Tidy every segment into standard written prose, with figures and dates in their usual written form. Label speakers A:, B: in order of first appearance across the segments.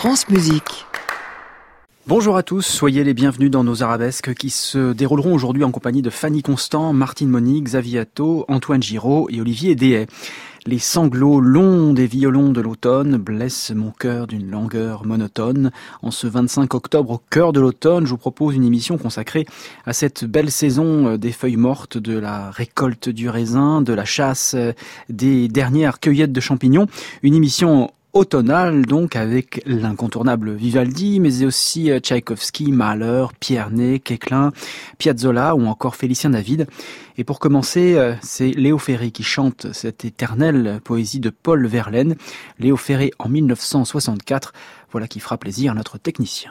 A: France Musique.
B: Bonjour à tous, soyez les bienvenus dans nos arabesques qui se dérouleront aujourd'hui en compagnie de Fanny Constant, Martine Monique, Xavier Atto, Antoine Giraud et Olivier Dehaye. Les sanglots longs des violons de l'automne blessent mon cœur d'une langueur monotone. En ce 25 octobre, au cœur de l'automne, je vous propose une émission consacrée à cette belle saison des feuilles mortes, de la récolte du raisin, de la chasse des dernières cueillettes de champignons. Une émission automnale, donc, avec l'incontournable Vivaldi, mais aussi Tchaïkovski, Mahler, Pierre Ney, Queclin, Piazzolla ou encore Félicien David. Et pour commencer, c'est Léo Ferré qui chante cette éternelle poésie de Paul Verlaine. Léo Ferré en 1964, voilà qui fera plaisir à notre technicien.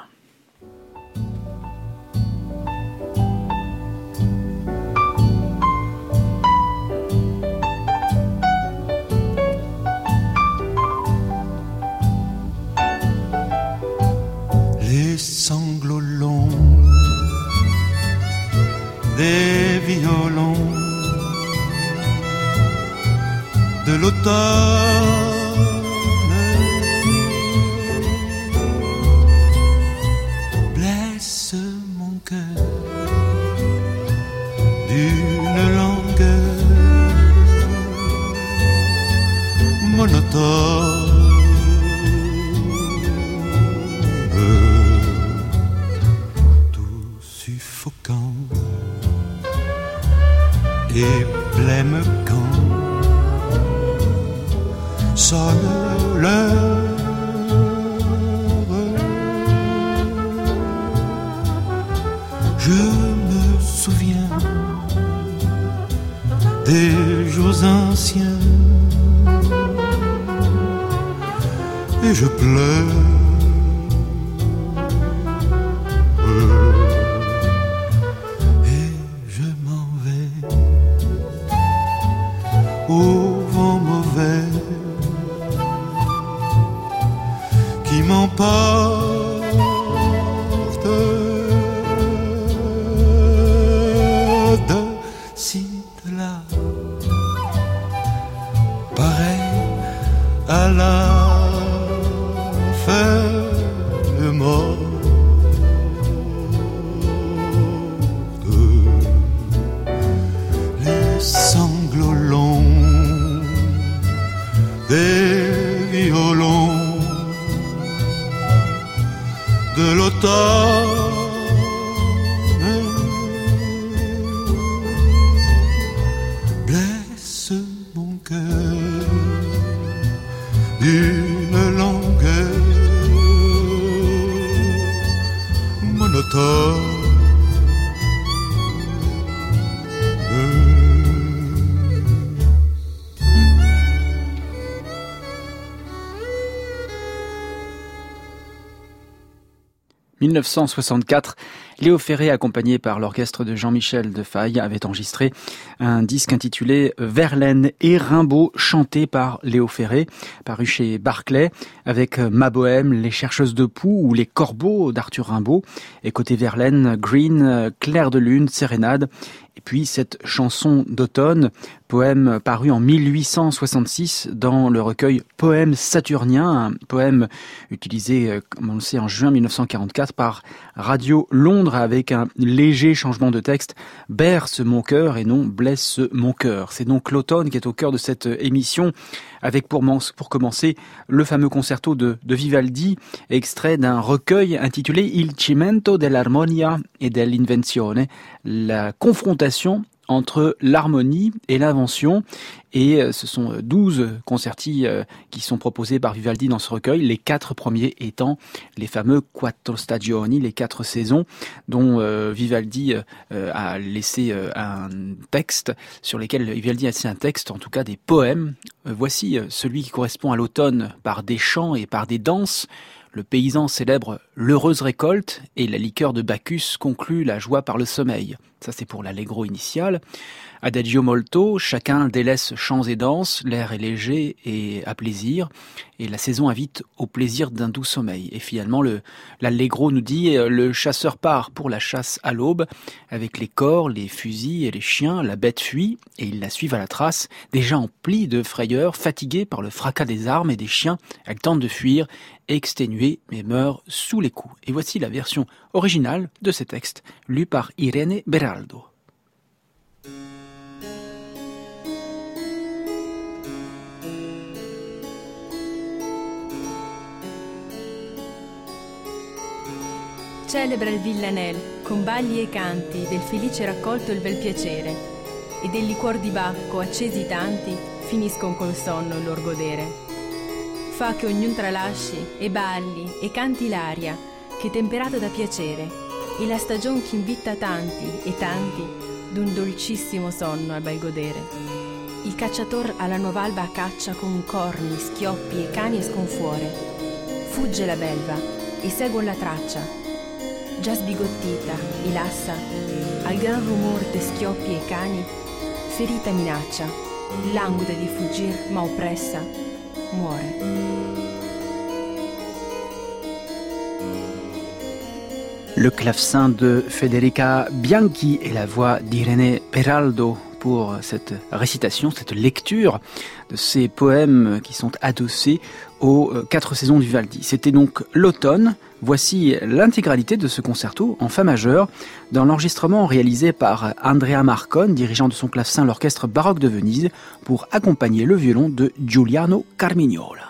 C: Les sanglots longs des violons de l'automne blessent mon cœur d'une langueur monotone. Et blême quand sonne l'heure, je me souviens des jours anciens et je pleure. Au vent mauvais qui m'emporte de-ci de-là, pareil à la feuille morte. Les sanglots longs des violons de l'automne blessent mon cœur d'une langueur monotone.
B: 1964, Léo Ferré, accompagné par l'orchestre de Jean-Michel Defaille, avait enregistré un disque intitulé Verlaine et Rimbaud, chanté par Léo Ferré, paru chez Barclay, avec Ma Bohème, Les Chercheuses de Poux ou Les Corbeaux d'Arthur Rimbaud, et côté Verlaine, Green, Clair de Lune, Sérénade, et puis cette chanson d'automne, poème paru en 1866 dans le recueil Poèmes saturniens, un poème utilisé, comme on le sait, en juin 1944 par Radio Londres avec un léger changement de texte, berce mon cœur et non blesse mon cœur. C'est donc l'automne qui est au cœur de cette émission avec pour commencer le fameux concerto de Vivaldi, extrait d'un recueil intitulé Il cimento dell'armonia e dell'invenzione, la confrontation entre l'harmonie et l'invention. Et ce sont 12 concerti qui sont proposés par Vivaldi dans ce recueil, les 4 premiers étant les fameux Quattro Stagioni, les 4 saisons, dont Vivaldi a laissé un texte, sur lesquels Vivaldi a laissé un texte, en tout cas des poèmes. Voici celui qui correspond à l'automne par des chants et par des danses. Le paysan célèbre l'heureuse récolte et la liqueur de Bacchus conclut la joie par le sommeil. Ça, c'est pour l'allegro initial. Adagio molto, chacun délaisse chants et danses, l'air est léger et à plaisir, et la saison invite au plaisir d'un doux sommeil. Et finalement, l'allegro nous dit, le chasseur part pour la chasse à l'aube, avec les cors, les fusils et les chiens, la bête fuit, et ils la suivent à la trace, déjà emplis de frayeur, fatigués par le fracas des armes et des chiens, elle tente de fuir, exténuée, mais meurt sous les coups. Et voici la version originale de ces textes, lue par Irene Beraldo.
A: Celebra il villanel, con balli e canti, del felice raccolto il bel piacere, e del liquor di bacco, accesi tanti, finiscon col sonno il lor godere. Fa che ognun tralasci, e balli, e canti l'aria, che temperato da piacere, e la stagion che invita tanti, e tanti, d'un dolcissimo sonno al bel godere. Il cacciator alla nuov'alba caccia con corni, schioppi e cani e sconfuore. Fugge la belva, e segue la traccia, già sbigottita e lassa, al gran rumor de schioppi e cani, ferita minaccia, languida di fuggir ma oppressa, muore.
B: Le clavecin de Federica Bianchi et la voix d'Irene Beraldo pour cette récitation, cette lecture de ces poèmes qui sont adossés aux 4 saisons du Vivaldi. C'était donc l'automne. Voici l'intégralité de ce concerto en fa majeur dans l'enregistrement réalisé par Andrea Marcon, dirigeant de son clavecin l'orchestre baroque de Venise, pour accompagner le violon de Giuliano Carmignola.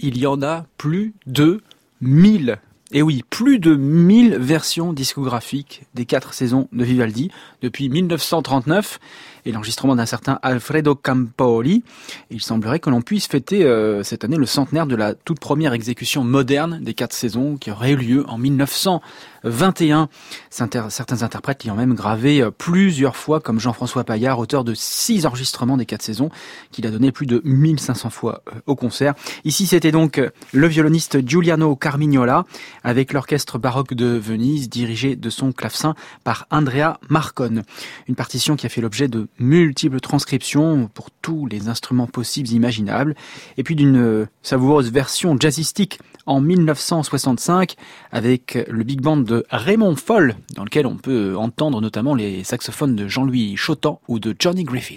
B: il y en a plus de 1000. Et oui, plus de 1000 versions discographiques des 4 saisons de Vivaldi depuis 1939 et l'enregistrement d'un certain Alfredo Campoli. Il semblerait que l'on puisse fêter cette année le centenaire de la toute première exécution moderne des 4 saisons qui aurait eu lieu en 1921. Certains interprètes l'ayant même gravé plusieurs fois, comme Jean-François Paillard, auteur de 6 enregistrements des 4 saisons, qu'il a donné plus de 1500 fois au concert. Ici, c'était donc le violoniste Giuliano Carmignola, avec l'orchestre baroque de Venise, dirigé de son clavecin par Andrea Marcon. Une partition qui a fait l'objet de multiples transcriptions pour tous les instruments possibles et imaginables, et puis d'une savoureuse version jazzistique en 1965 avec le big band de Raymond Foll, dans lequel on peut entendre notamment les saxophones de Jean-Louis Chotan ou de Johnny Griffin.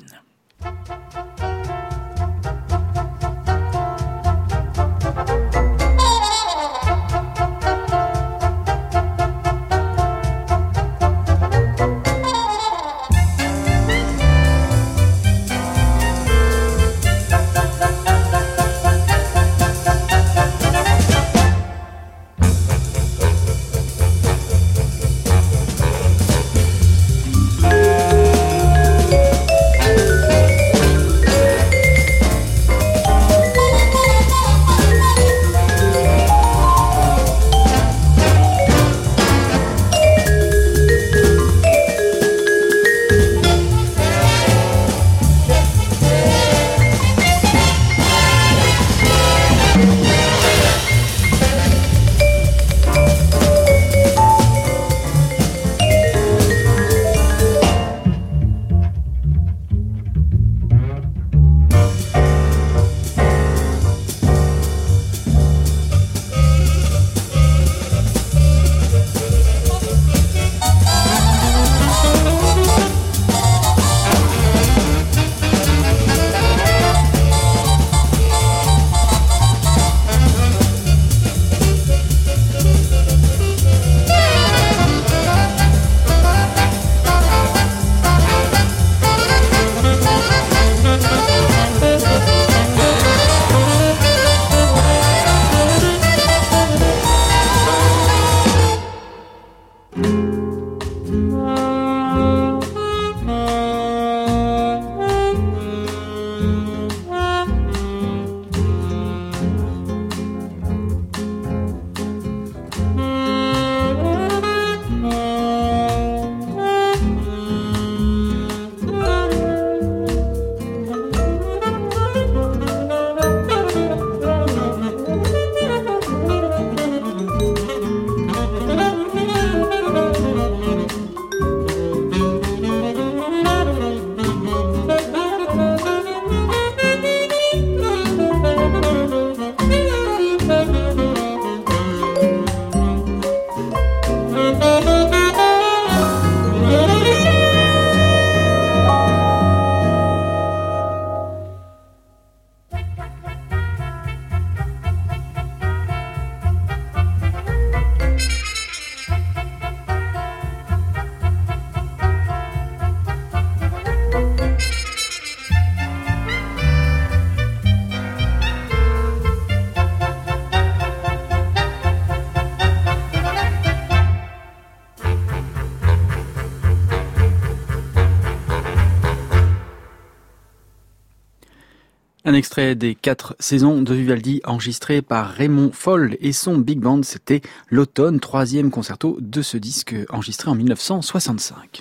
B: Un extrait des 4 saisons de Vivaldi enregistré par Raymond Foll et son big band, c'était l'automne, 3e concerto de ce disque enregistré en 1965.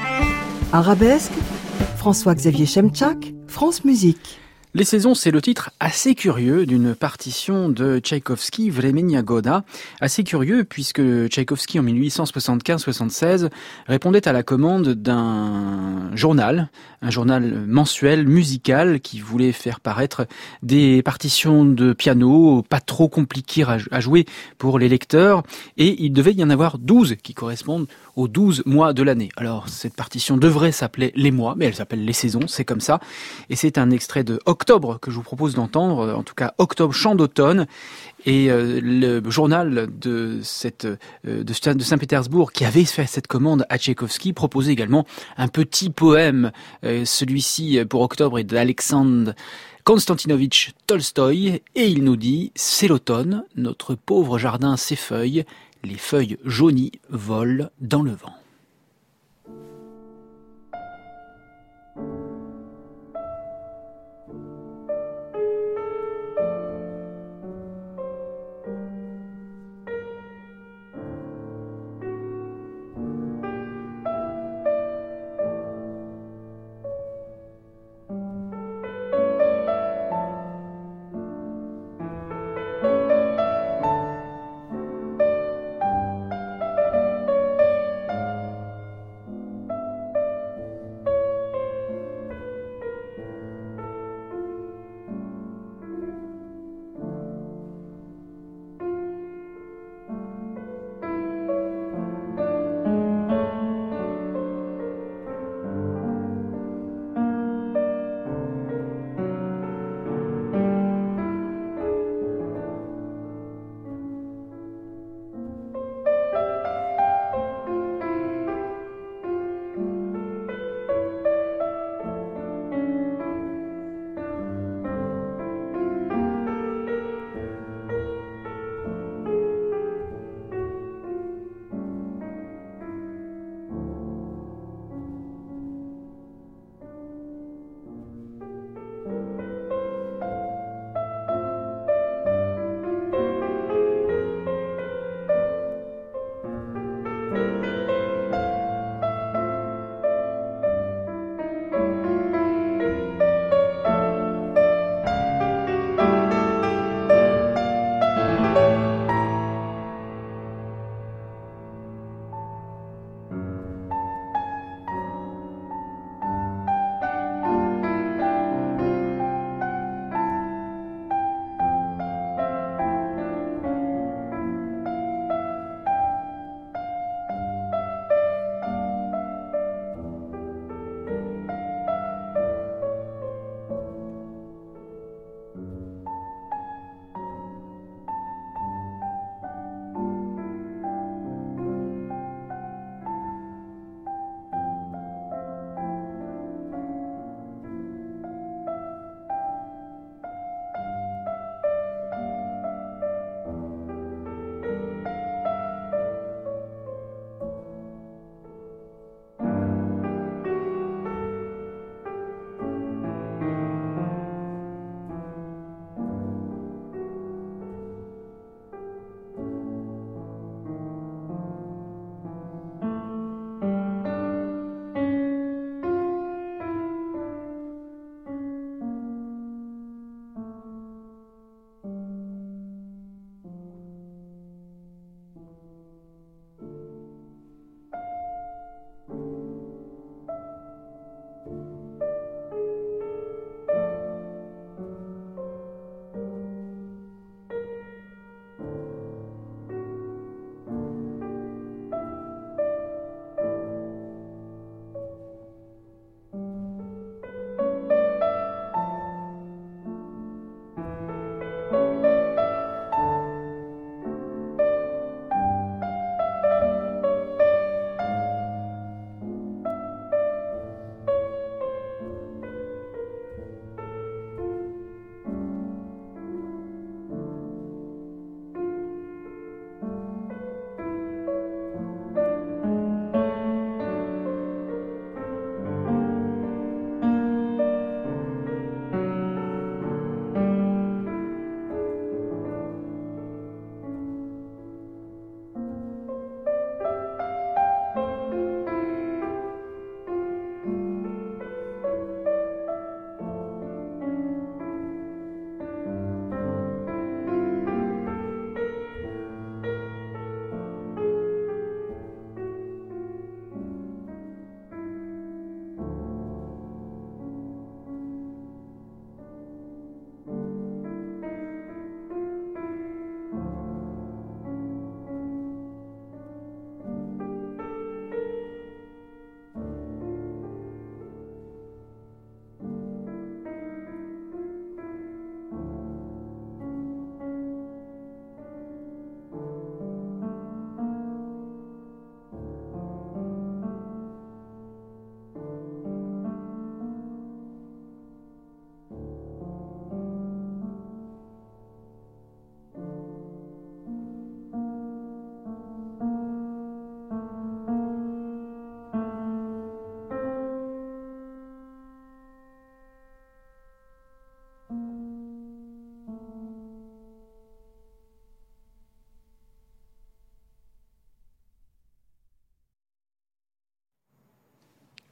D: Arabesque, François-Xavier Chemchak, France Musique.
B: Les saisons, c'est le titre assez curieux d'une partition de Tchaïkovski, Vremenia Goda. Assez curieux puisque Tchaïkovski, en 1875-76, répondait à la commande d'un journal, un journal mensuel, musical, qui voulait faire paraître des partitions de piano pas trop compliquées à jouer pour les lecteurs. Et il devait y en avoir 12 qui correspondent aux 12 mois de l'année. Alors, cette partition devrait s'appeler Les mois, mais elle s'appelle Les saisons, c'est comme ça. Et c'est un extrait de Octobre que je vous propose d'entendre, en tout cas Octobre, chant d'automne. Et le journal de Saint-Pétersbourg, qui avait fait cette commande à Tchaïkovski, proposait également un petit poème. Celui-ci, pour Octobre, est d'Alexandre Konstantinovitch Tolstoï, et il nous dit « C'est l'automne, notre pauvre jardin s'effeuille, les feuilles jaunies volent dans le vent ».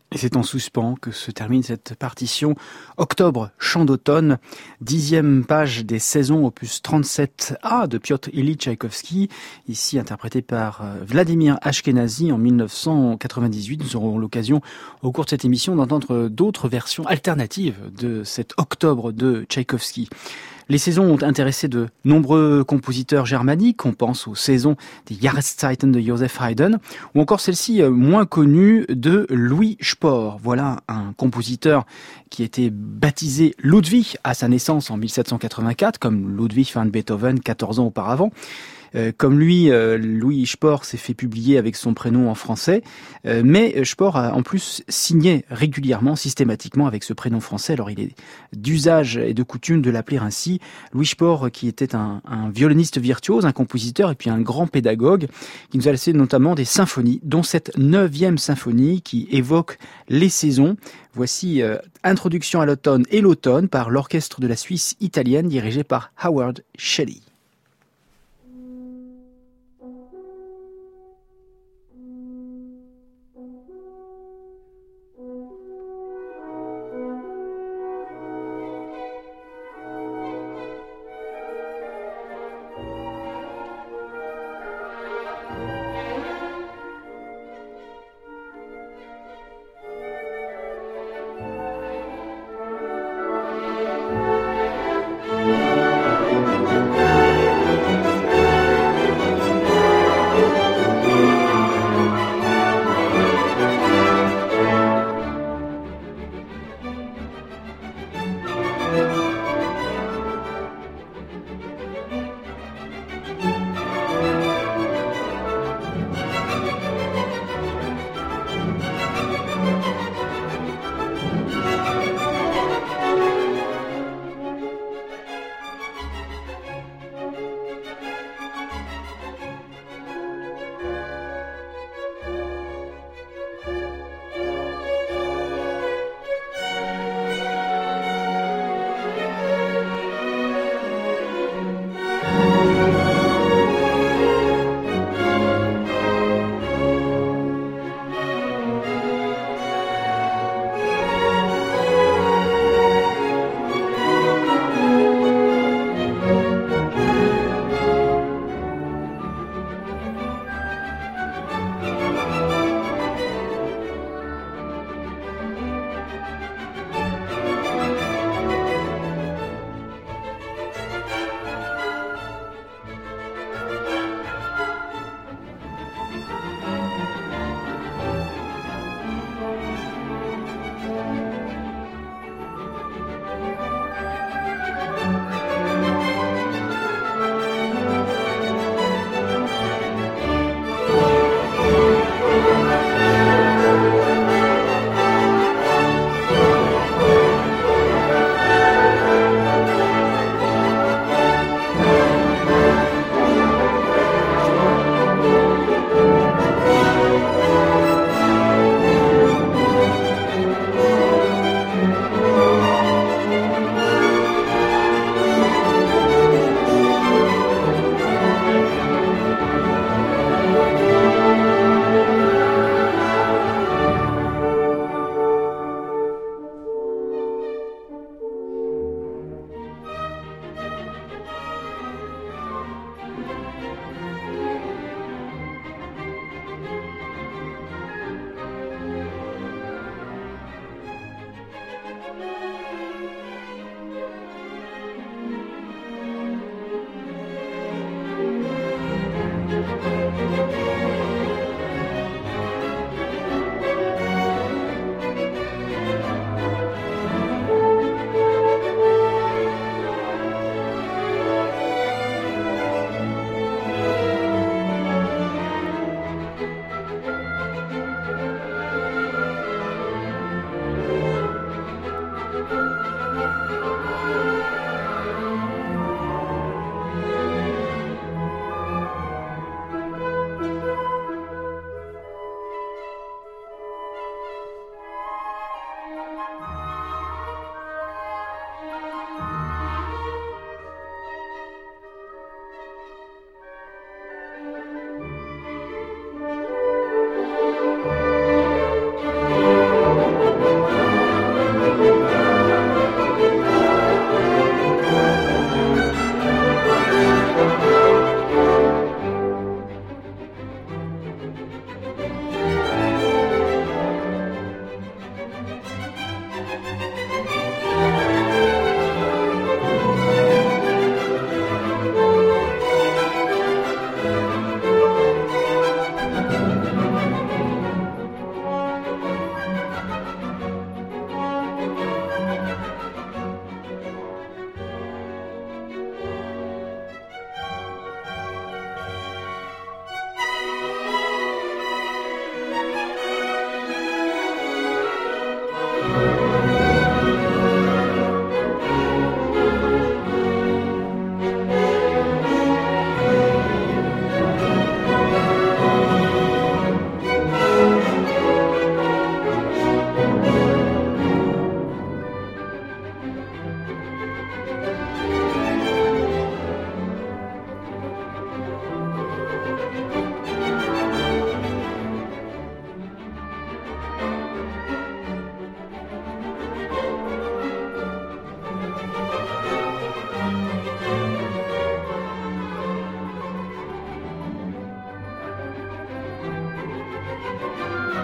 B: Et c'est en suspens que se termine cette partition. Octobre, chant d'automne, 10e page des saisons, opus 37A de Piotr Ilyich Tchaïkovski, ici interprété par Vladimir Ashkenazy en 1998. Nous aurons l'occasion au cours de cette émission d'entendre d'autres versions alternatives de cet Octobre de Tchaïkovski. Les saisons ont intéressé de nombreux compositeurs germaniques. On pense aux saisons des Jahreszeiten de Joseph Haydn, ou encore celle-ci moins connue de Louis Spohr. Voilà un compositeur qui était baptisé Ludwig à sa naissance en 1784, comme Ludwig van Beethoven 14 ans auparavant. Comme lui, Louis Spohr s'est fait publier avec son prénom en français, mais Spohr a en plus signé régulièrement, systématiquement avec ce prénom français. Alors il est d'usage et de coutume de l'appeler ainsi. Louis Spohr, qui était un violoniste virtuose, un compositeur et puis un grand pédagogue, qui nous a laissé notamment des symphonies, dont cette 9e symphonie qui évoque les saisons. Voici Introduction à l'automne et l'automne par l'orchestre de la Suisse italienne dirigé par Howard Shelley.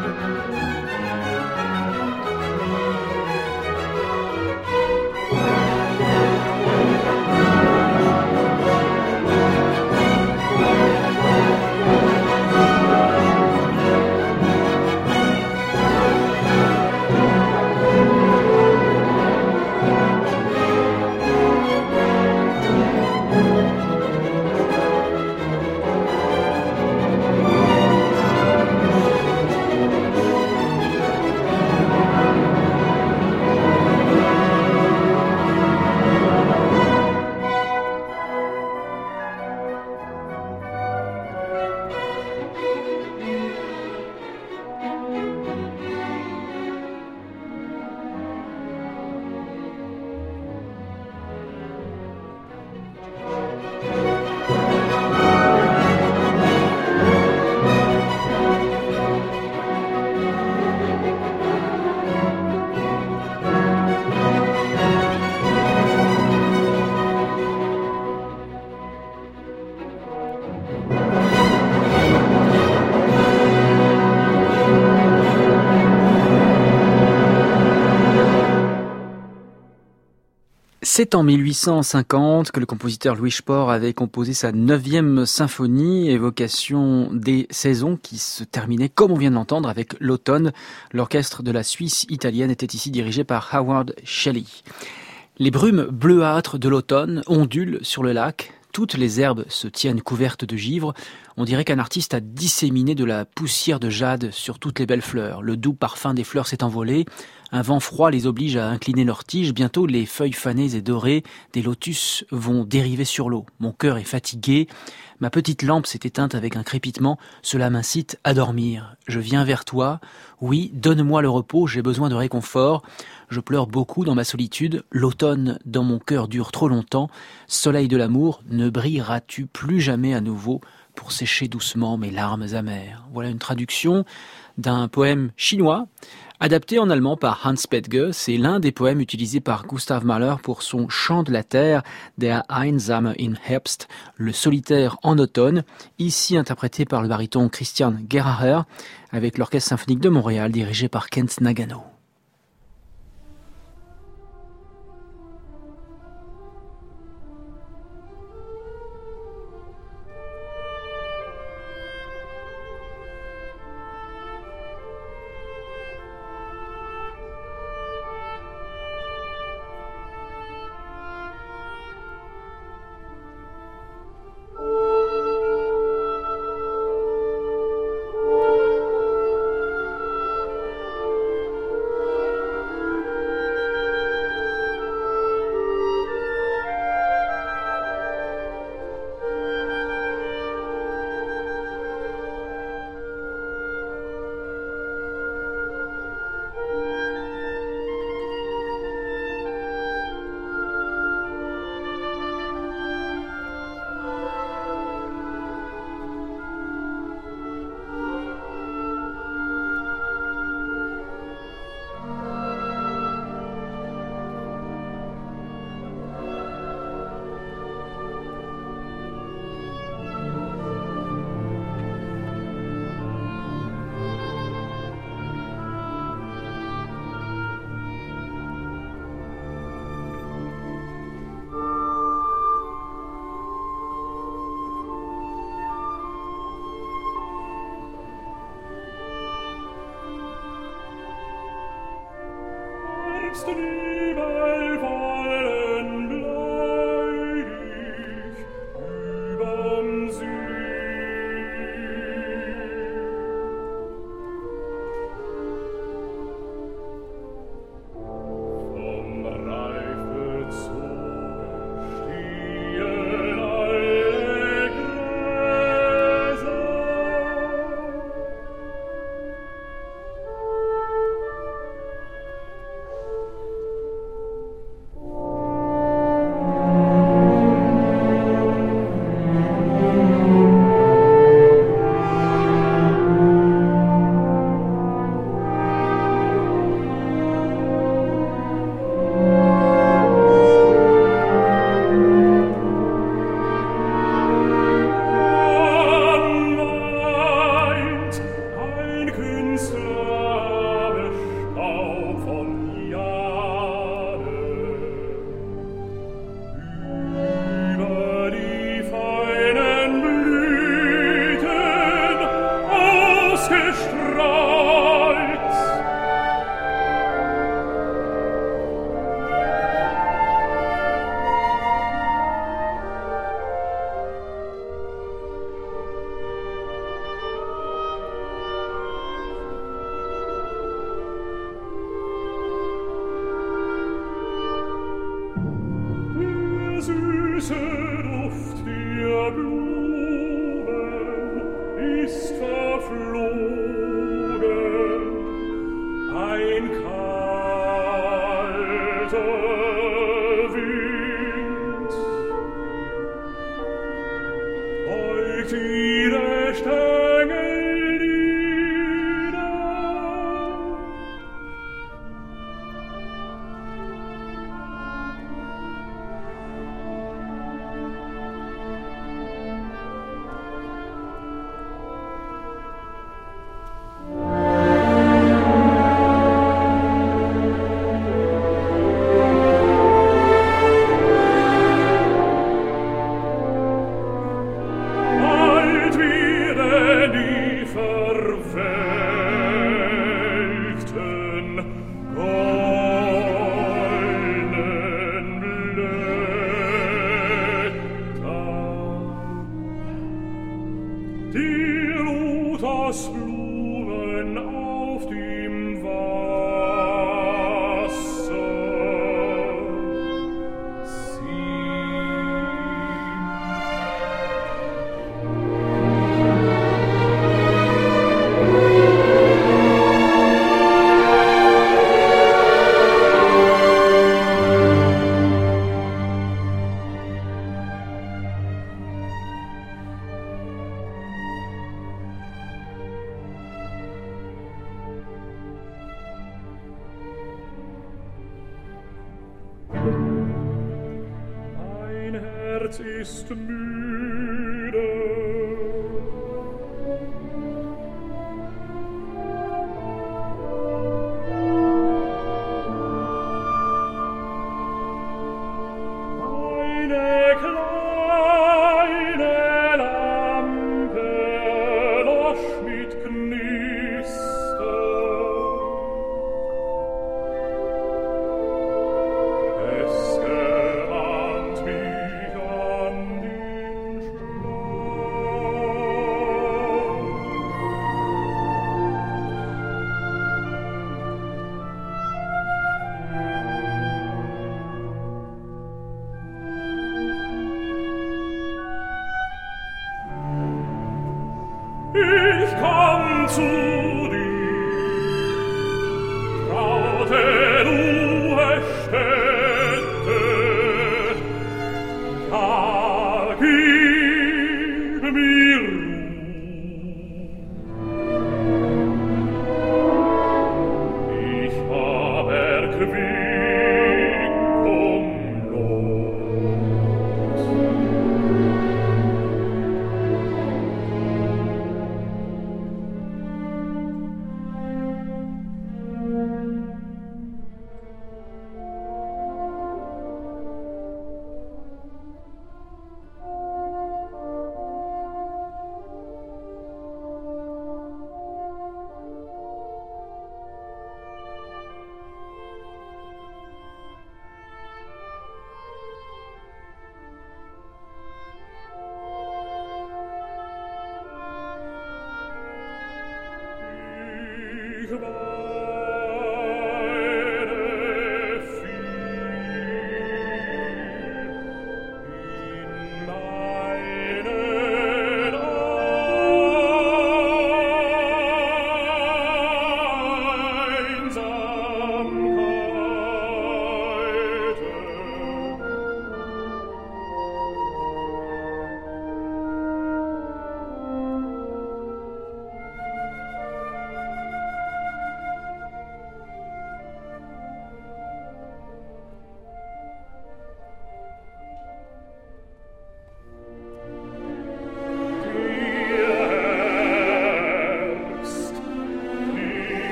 B: C'est en 1850 que le compositeur Louis Spohr avait composé sa 9e symphonie, évocation des saisons qui se terminait, comme on vient de l'entendre, avec l'automne. L'orchestre de la Suisse italienne était ici dirigé par Howard Shelley. Les brumes bleuâtres de l'automne ondulent sur le lac. Toutes les herbes se tiennent couvertes de givre. On dirait qu'un artiste a disséminé de la poussière de jade sur toutes les belles fleurs. Le doux parfum des fleurs s'est envolé. Un vent froid les oblige à incliner leurs tiges. Bientôt, les feuilles fanées et dorées des lotus vont dériver sur l'eau. Mon cœur est fatigué. Ma petite lampe s'est éteinte avec un crépitement. Cela m'incite à dormir. Je viens vers toi. Oui, donne-moi le repos. J'ai besoin de réconfort. Je pleure beaucoup dans ma solitude. L'automne dans mon cœur dure trop longtemps. Soleil de l'amour, ne brilleras-tu plus jamais à nouveau pour sécher doucement mes larmes amères. Voilà une traduction d'un poème chinois adapté en allemand par Hans Petge. C'est l'un des poèmes utilisés par Gustav Mahler pour son Chant de la Terre, Der Einsame in Herbst, le solitaire en automne, ici interprété par le baryton Christian Gerhaher avec l'Orchestre symphonique de Montréal dirigé par Kent Nagano.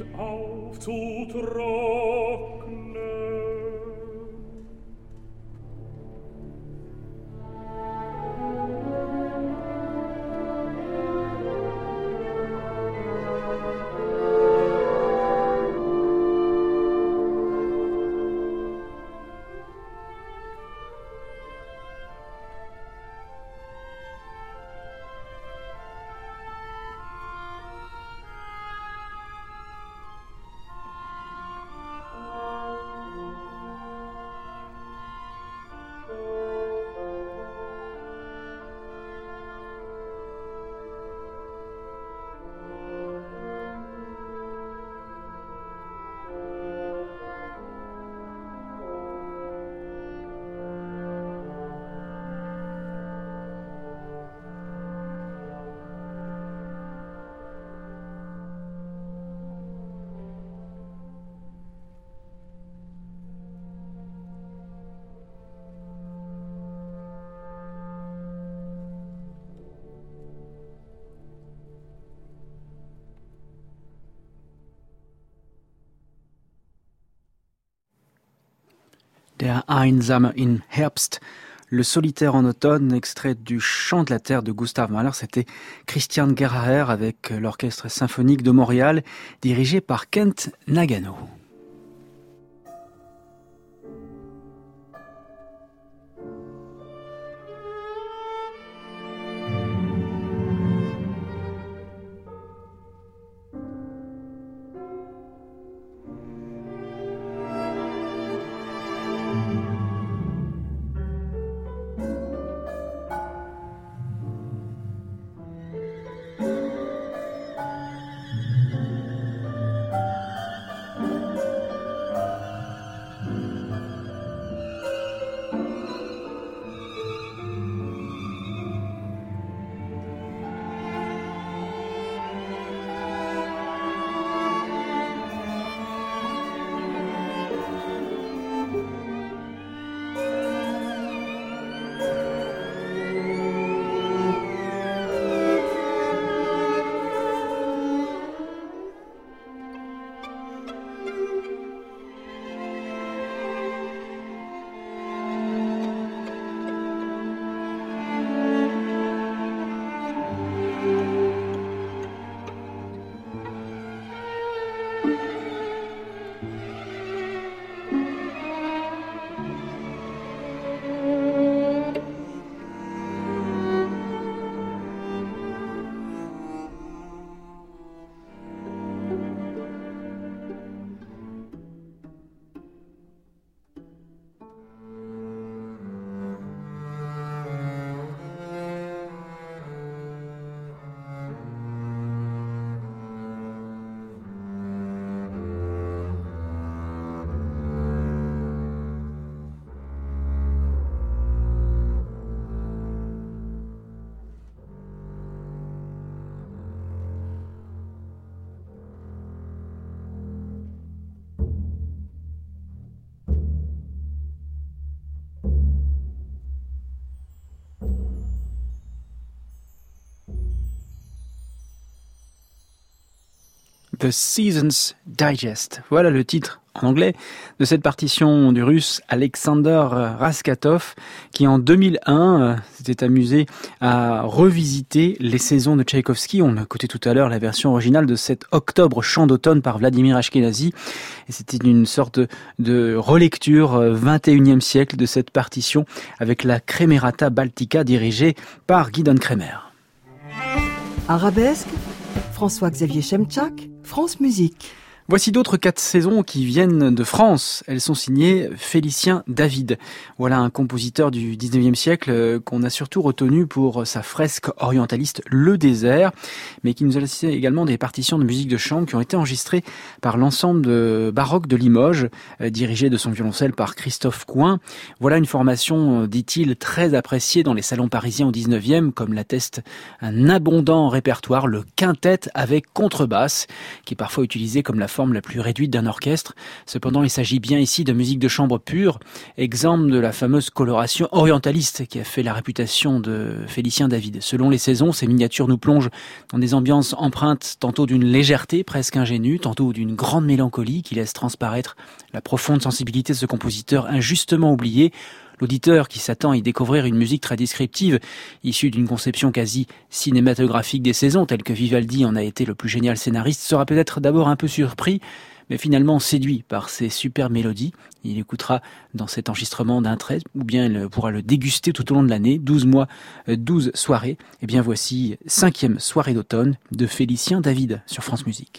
B: Der Einsame im Herbst, le solitaire en automne, extrait du Chant de la Terre de Gustav Mahler. C'était Christian Gerhaher avec l'Orchestre symphonique de Montréal, dirigé par Kent Nagano. The Seasons Digest. Voilà le titre en anglais de cette partition du russe Alexander Raskatov qui en 2001 s'était amusé à revisiter les saisons de Tchaïkovski. On a écouté tout à l'heure la version originale de cet Octobre chant d'automne par Vladimir Ashkenazy et c'était une sorte de relecture 21e siècle de cette partition avec la Kremerata Baltica dirigée par Gidon Kremer.
D: Arabesque, François-Xavier Chemchak, France Musique.
B: Voici d'autres 4 saisons qui viennent de France. Elles sont signées Félicien David. Voilà un compositeur du 19e siècle qu'on a surtout retenu pour sa fresque orientaliste Le Désert, mais qui nous a laissé également des partitions de musique de chambre qui ont été enregistrées par l'ensemble baroque de Limoges, dirigé de son violoncelle par Christophe Coin. Voilà une formation, dit-il, très appréciée dans les salons parisiens au 19e, comme l'atteste un abondant répertoire, le quintet avec contrebasse, qui est parfois utilisé comme la forme la plus réduite d'un orchestre. Cependant, il s'agit bien ici de musique de chambre pure, exemple de la fameuse coloration orientaliste qui a fait la réputation de Félicien David. Selon les saisons, ces miniatures nous plongent dans des ambiances empreintes tantôt d'une légèreté presque ingénue, tantôt d'une grande mélancolie qui laisse transparaître la profonde sensibilité de ce compositeur injustement oublié. L'auditeur qui s'attend à y découvrir une musique très descriptive, issue d'une conception quasi cinématographique des saisons, telle que Vivaldi en a été le plus génial scénariste, sera peut-être d'abord un peu surpris, mais finalement séduit par ces superbes mélodies. Il écoutera dans cet enregistrement d'un trait, ou bien il pourra le déguster tout au long de l'année, 12 mois, 12 soirées. Et bien voici 5e soirée d'automne de Félicien David sur France Musique.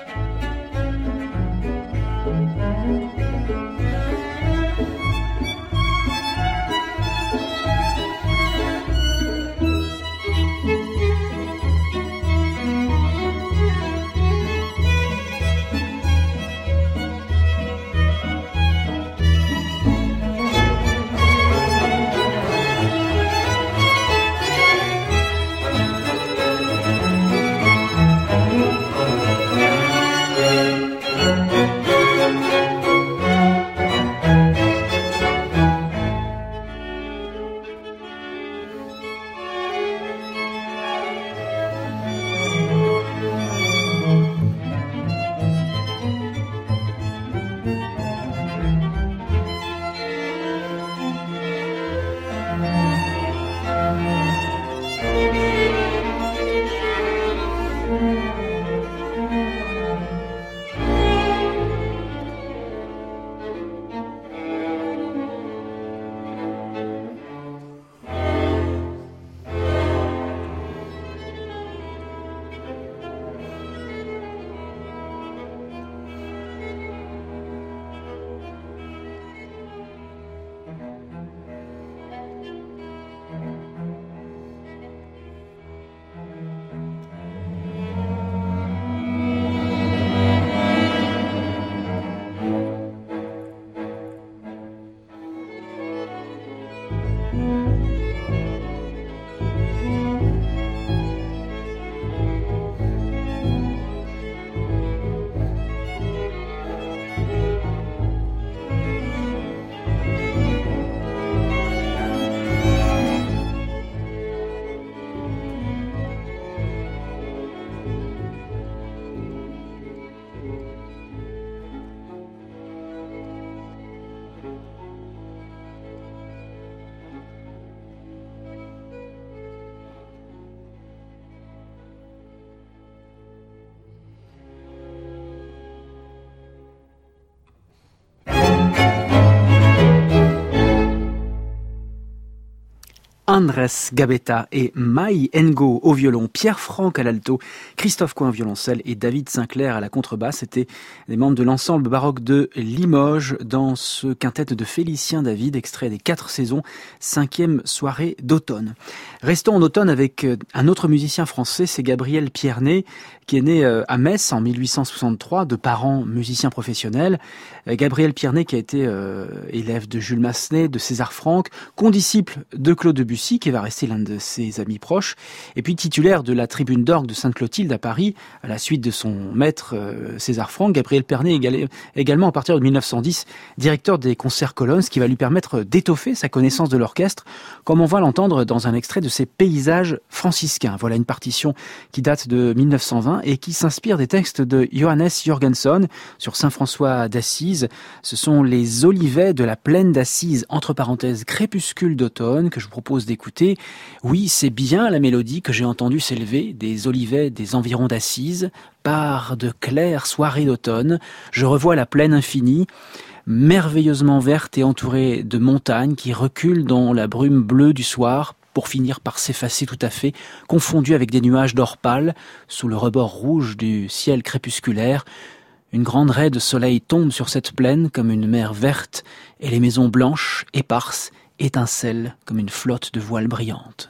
B: Andrés Gabetta et Mai Ngo au violon, Pierre Franck à l'alto, Christophe Coin au violoncelle et David Sinclair à la contrebasse. C'était des membres de l'ensemble baroque de Limoges dans ce quintet de Félicien David, extrait des 4 saisons, 5e soirée d'automne. Restons en automne avec un autre musicien français, c'est Gabriel Pierné, qui est né à Metz en 1863, de parents musiciens professionnels. Gabriel Pierné qui a été élève de Jules Massenet, de César Franck, condisciple de Claude Debussy, qui va rester l'un de ses amis proches, et puis titulaire de la Tribune d'orgue de Sainte-Clotilde à Paris, à la suite de son maître César Franck. Gabriel Pierné également, à partir de 1910, directeur des concerts Colonnes, ce qui va lui permettre d'étoffer sa connaissance de l'orchestre, comme on va l'entendre dans un extrait de ses Paysages franciscains. Voilà une partition qui date de 1920 et qui s'inspire des textes de Johannes Jørgensen sur Saint François d'Assise. Ce sont les olivets de la plaine d'Assise, entre parenthèses crépuscule d'automne, que je vous propose d'écouter. Oui, c'est bien la mélodie que j'ai entendue s'élever des olivets des environs d'Assise. Par de claires soirées d'automne, je revois la plaine infinie, merveilleusement verte et entourée de montagnes qui reculent dans la brume bleue du soir, pour finir par s'effacer tout à fait, confondu avec des nuages d'or pâle, sous le rebord rouge du ciel crépusculaire. Une grande raie de soleil tombe sur cette plaine comme une mer verte, et les maisons blanches, éparses, étincellent comme une flotte de voiles brillantes.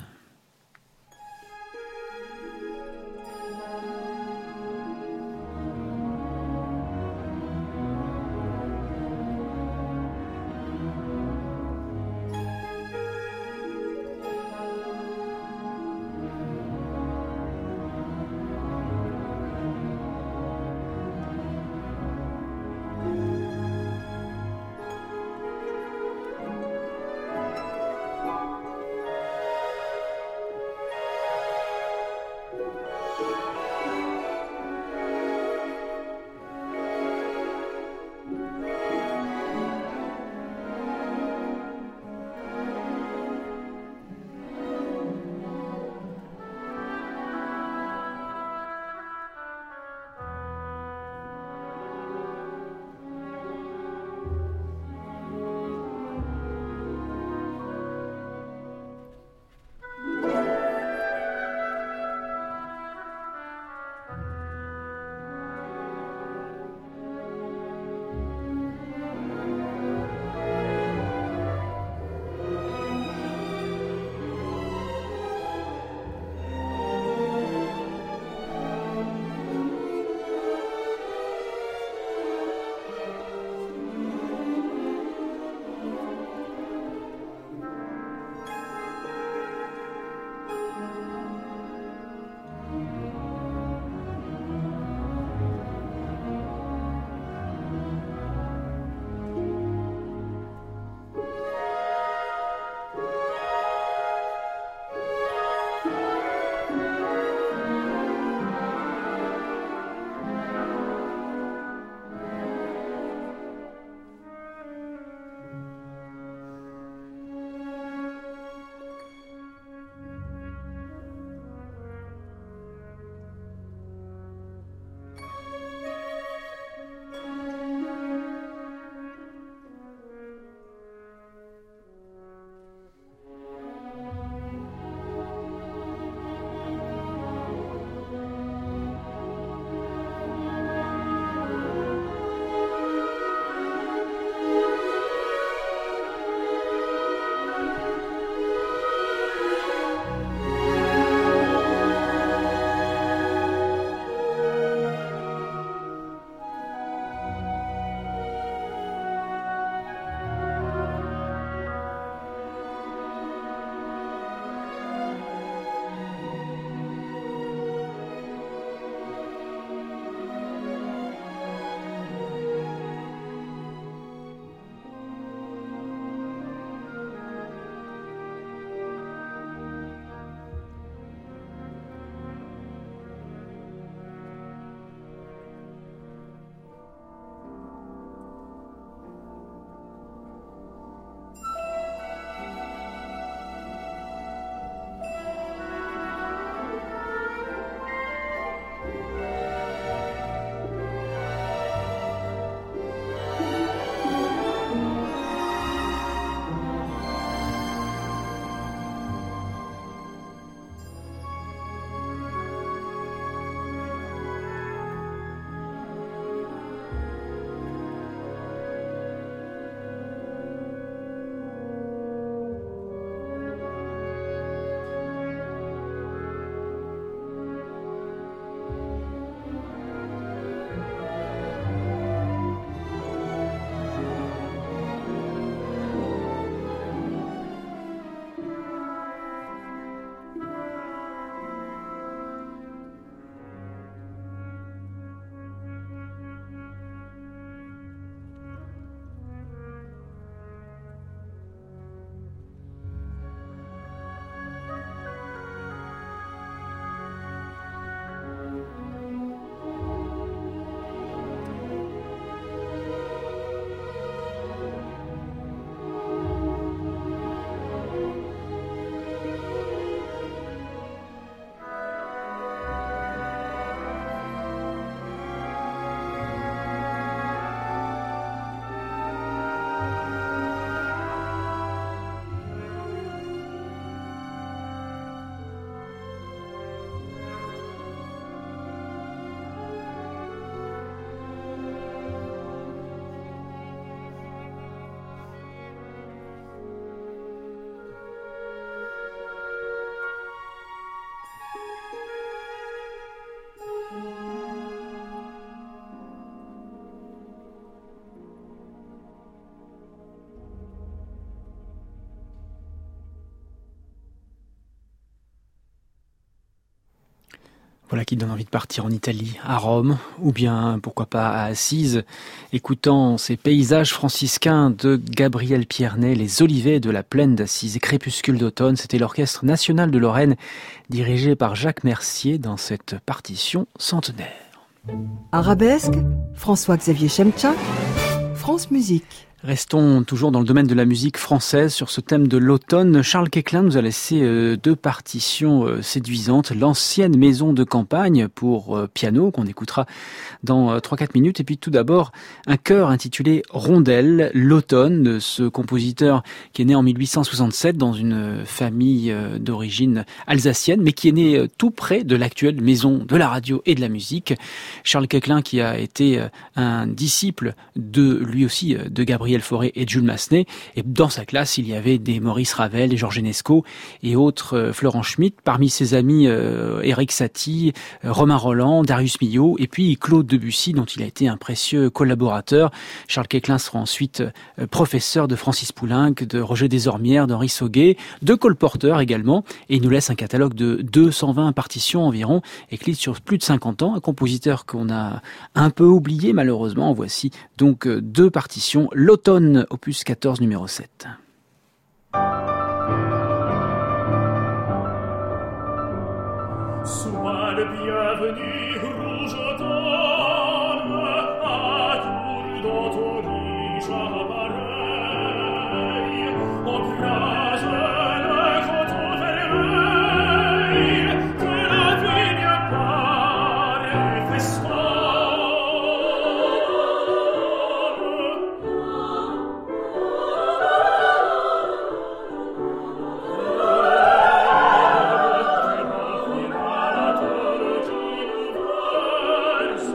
B: Voilà qui donne envie de partir en Italie, à Rome, ou bien, pourquoi pas, à Assise, écoutant ces paysages franciscains de Gabriel Piernet, les olivets de la plaine d'Assise et Crépuscule d'automne. C'était l'Orchestre national de Lorraine, dirigé par Jacques Mercier dans cette partition centenaire.
D: Arabesque, François-Xavier Chemchak, France Musique.
B: Restons toujours dans le domaine de la musique française sur ce thème de l'automne. Charles Queclin nous a laissé deux partitions séduisantes. L'ancienne maison de campagne pour piano qu'on écoutera dans 3-4 minutes. Et puis tout d'abord un chœur intitulé Rondelle, l'automne, de ce compositeur qui est né en 1867 dans une famille d'origine alsacienne, mais qui est né tout près de l'actuelle maison de la radio et de la musique. Charles Queclin qui a été un disciple lui aussi de Gabriel Fauré et de Jules Massenet, et dans sa classe il y avait des Maurice Ravel, des Georges Enesco et autres, Florent Schmitt, parmi ses amis Éric Satie, Romain Roland, Darius Milhaud et puis Claude Debussy dont il a été un précieux collaborateur. Charles Queclin sera ensuite professeur de Francis Poulenc, de Roger Desormières, d'Henri Sauguet, de Cole Porter également, et il nous laisse un catalogue de 220 partitions environ, écrites sur plus de 50 ans, un compositeur qu'on a un peu oublié malheureusement. En voici donc deux partitions, l'automne, opus 14, numéro 7.
E: Sois le bienvenu, rouge automne, accouru dans ton riche appareil. En plage le coton vermeil, que la vigne paraît festonne. Qui nous verse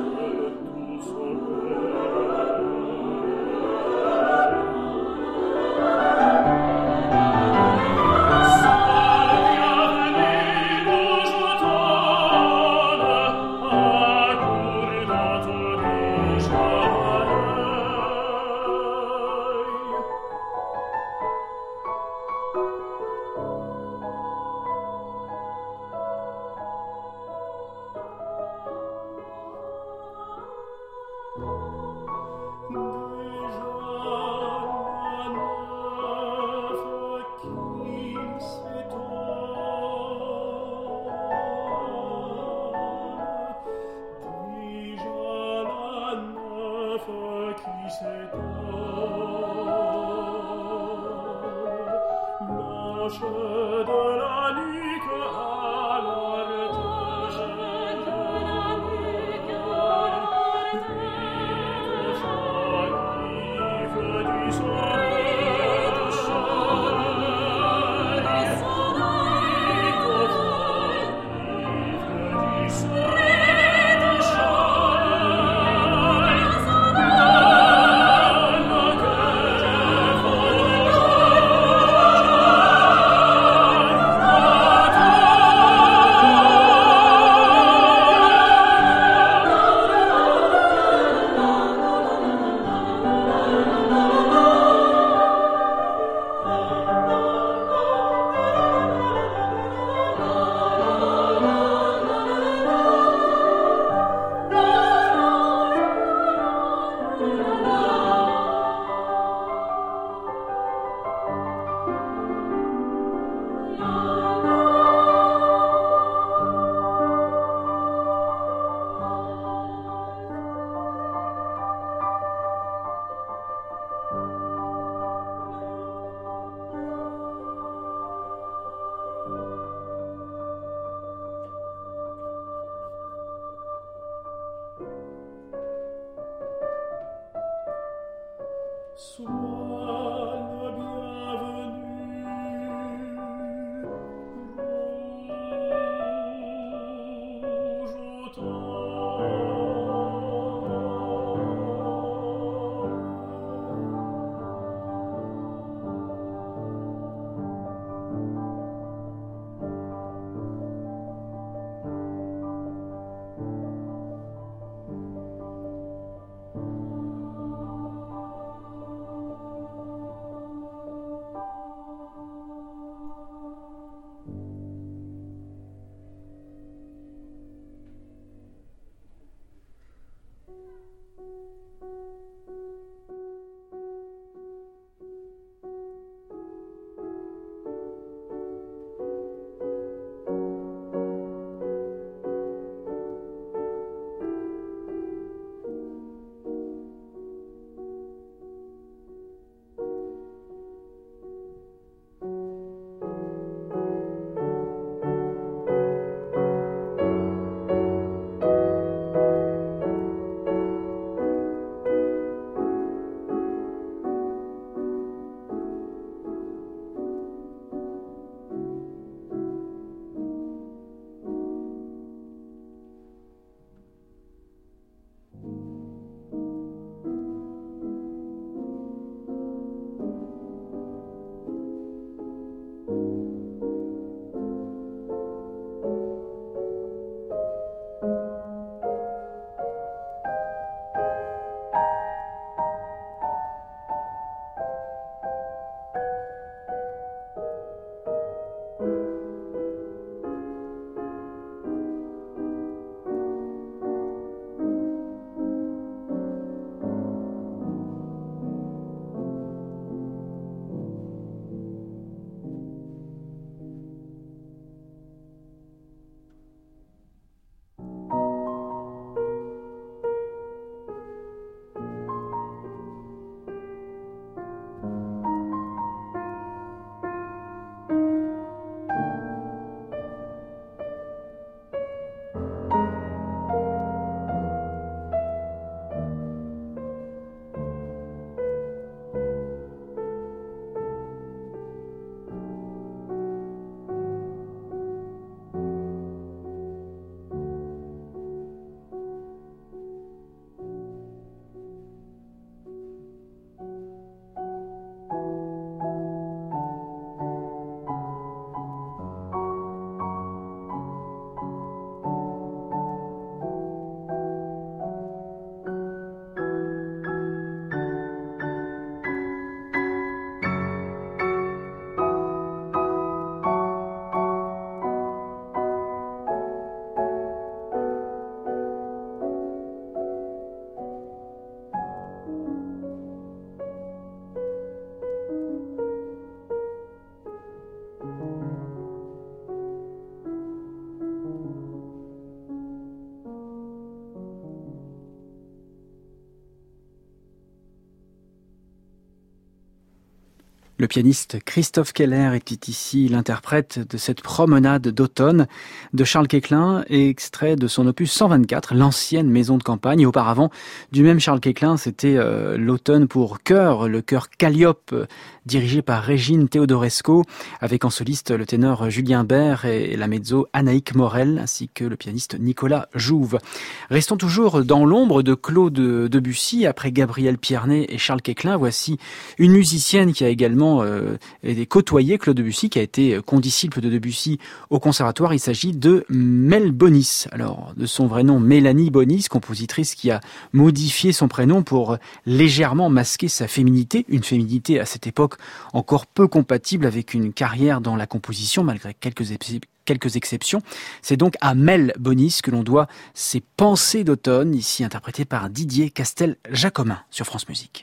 B: Le pianiste Christophe Keller était ici l'interprète de cette promenade d'automne de Charles Koechlin, extrait de son opus 124, l'ancienne maison de campagne. Et auparavant, du même Charles Koechlin, c'était l'automne pour chœur, le chœur Calliope, dirigé par Régine Teodorescu, avec en soliste le ténor Julien Bert et la mezzo Anaïque Morel, ainsi que le pianiste Nicolas Jouve. Restons toujours dans l'ombre de Claude Debussy, après Gabriel Pierné et Charles Koechlin. Voici une musicienne qui a également côtoyé Claude Debussy, qui a été condisciple de Debussy au conservatoire. Il s'agit de Mel Bonis. Alors, de son vrai nom, Mélanie Bonis, compositrice qui a modifié son prénom pour légèrement masquer sa féminité, une féminité à cette époque encore peu compatible avec une carrière dans la composition, malgré quelques exceptions. C'est donc à Mel Bonis que l'on doit ses pensées d'automne, ici interprétées par Didier Castel-Jacomin sur France Musique.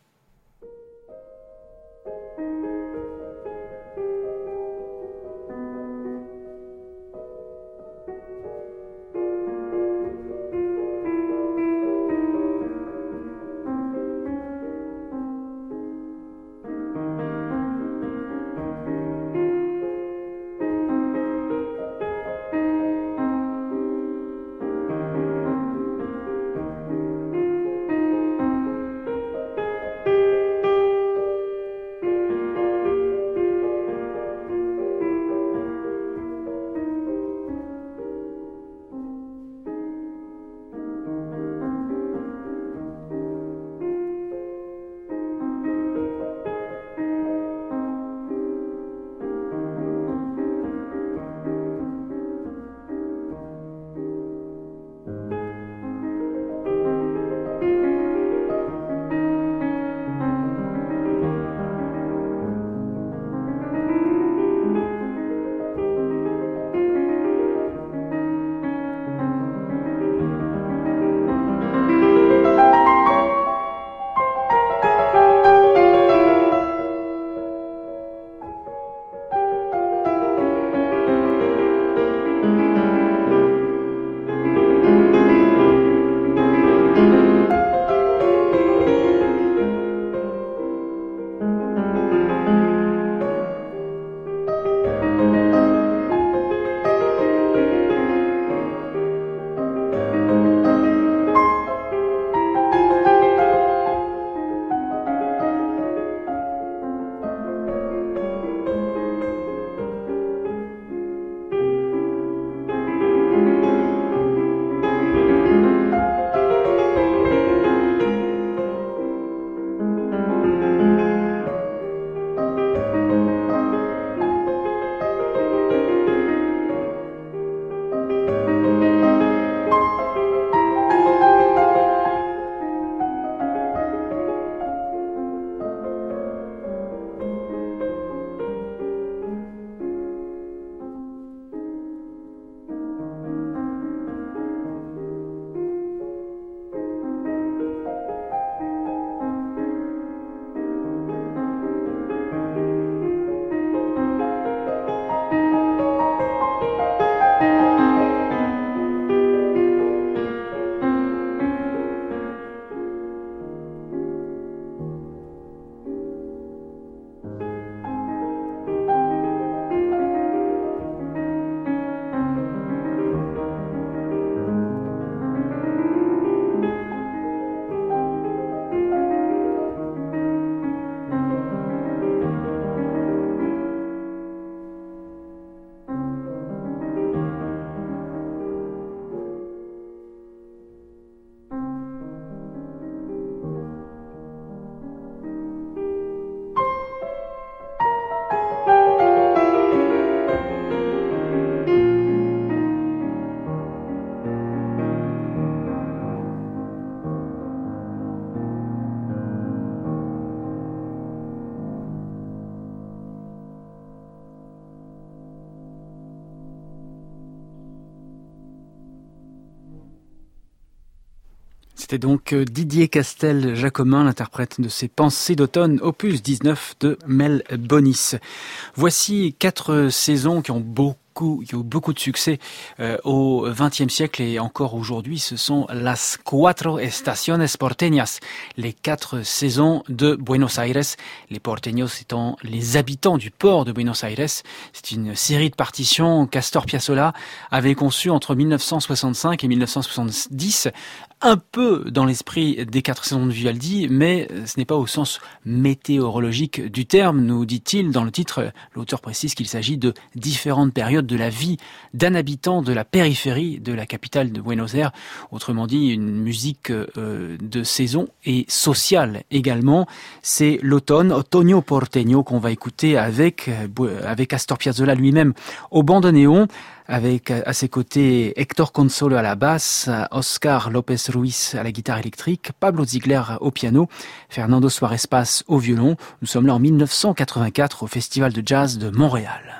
B: C'était donc Didier Castel-Jacomin, l'interprète de ses Pensées d'automne, opus 19 de Mel Bonis. Voici 4 saisons qui ont beaucoup de succès au XXe siècle et encore aujourd'hui. Ce sont las cuatro estaciones porteñas, les 4 saisons de Buenos Aires. Les porteños étant les habitants du port de Buenos Aires. C'est une série de partitions qu'Astor Piazzolla avait conçue entre 1965 et 1970, un peu dans l'esprit des 4 saisons de Vivaldi, mais ce n'est pas au sens météorologique du terme, nous dit-il dans le titre. L'auteur précise qu'il s'agit de différentes périodes de la vie d'un habitant de la périphérie de la capitale de Buenos Aires. Autrement dit, une musique de saison et sociale également. C'est l'automne, Otoño Porteño, qu'on va écouter avec Astor Piazzolla lui-même au bandoneon, avec à ses côtés Héctor Consolo à la basse, Oscar López Ruiz à la guitare électrique, Pablo Ziegler au piano, Fernando Suárez Paz au violon. Nous sommes là en 1984 au Festival de Jazz de Montréal.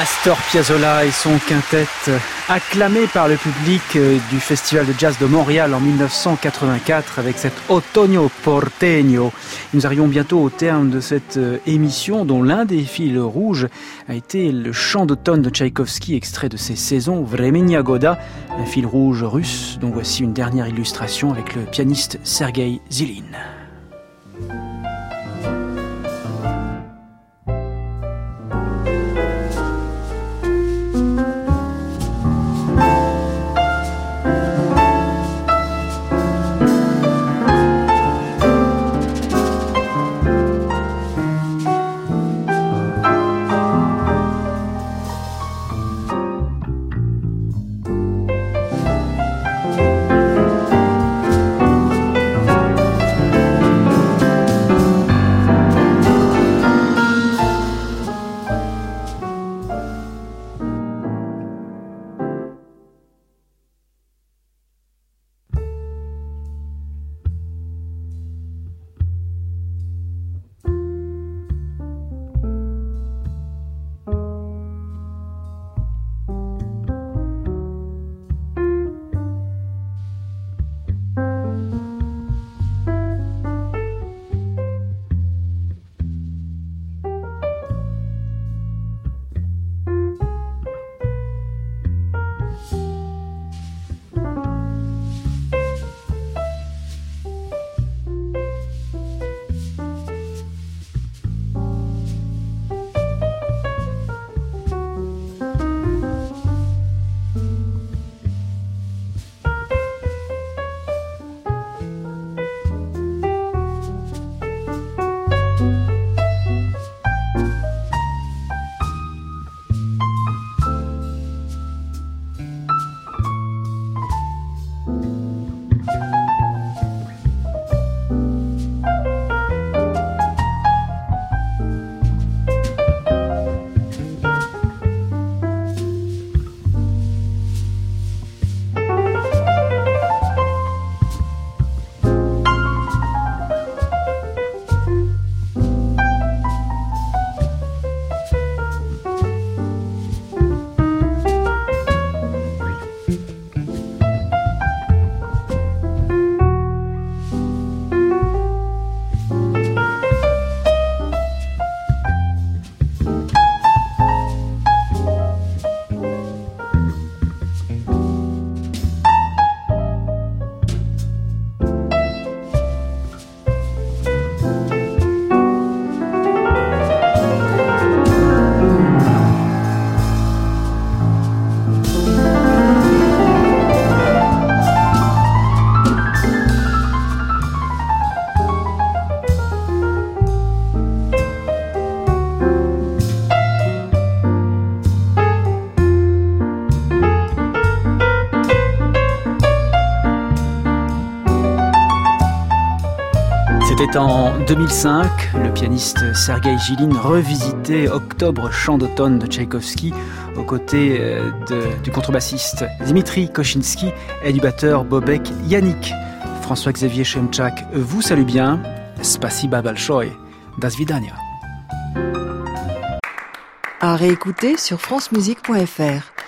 B: Astor Piazzolla et son quintet, acclamé par le public du Festival de Jazz de Montréal en 1984 avec cet Otoño Porteño. Nous arrivons bientôt au terme de cette émission dont l'un des fils rouges a été le chant d'automne de Tchaïkovski, extrait de ses saisons Vremenia Goda, un fil rouge russe dont voici une dernière illustration avec le pianiste Sergueï Zilin. C'était en 2005, le pianiste Sergueï Zilin revisitait Octobre chant d'automne de Tchaïkovski aux côtés du contrebassiste Dimitri Koshinsky et du batteur Bobek Yannick. François-Xavier Chemchak vous salue bien. Spasiba balshoi. Das vidania.
D: À réécouter sur francemusique.fr.